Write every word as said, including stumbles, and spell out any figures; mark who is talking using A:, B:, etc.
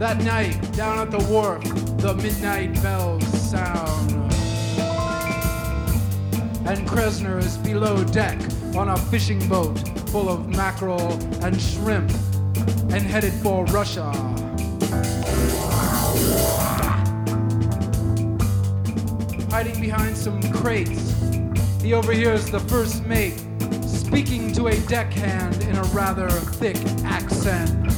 A: That night, down at the wharf, the midnight bells sound. And Kressner is below deck on a fishing boat full of mackerel and shrimp and headed for Russia. Hiding behind some crates, he overhears the first mate speaking to a deckhand in a rather thick accent.